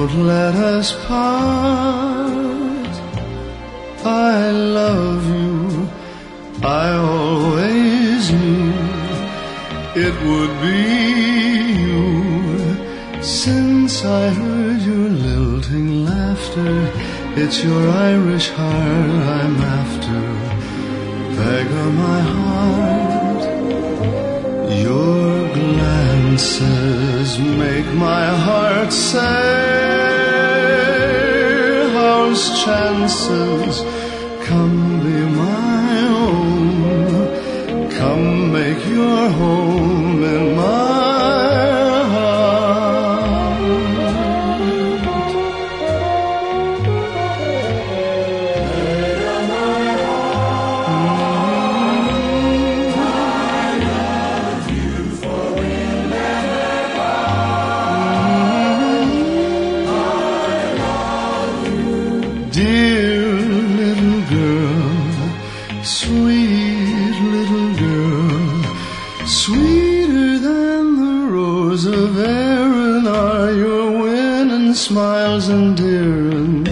Don't let us part. I love you, I always knew it would be you. Since I heard your lilting laughter, it's your Irish heart I'm after. Beg of my heart, your glances make my heart say, how's chances? Come be my own. Come make your home in my dear little girl, sweet little girl, sweeter than the rose of Erin are your winning smiles endearing.